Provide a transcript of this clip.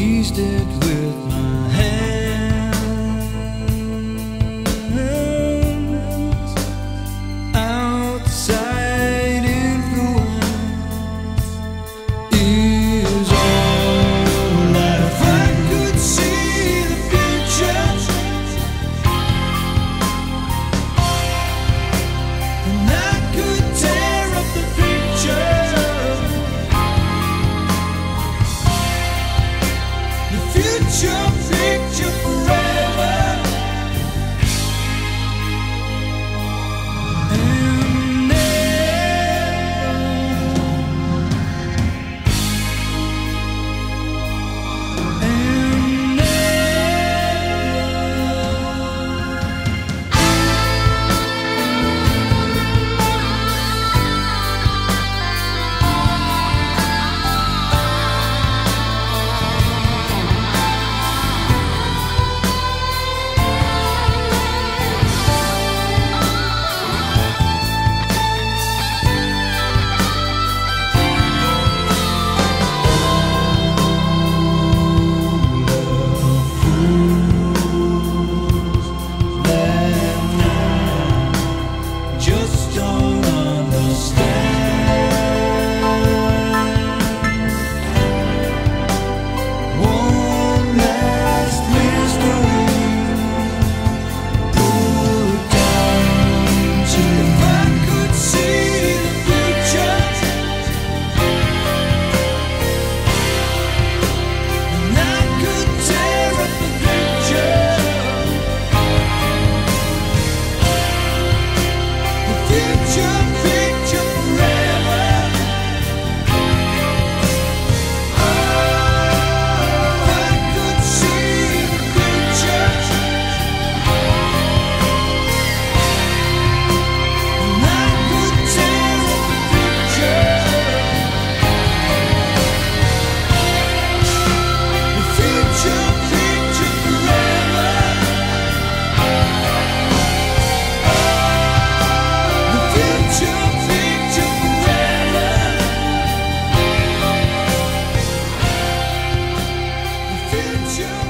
eased it with my hands. Outside influence is all that if I could see the future, and I could tear up the picture. The future picture forever. And just don't understand. One last mystery put down to if I could see the future, and I could tear up the picture. Future picture forever. Oh, if I could see the future, and I could tear up the picture. The future picture forever. The future picture forever. The future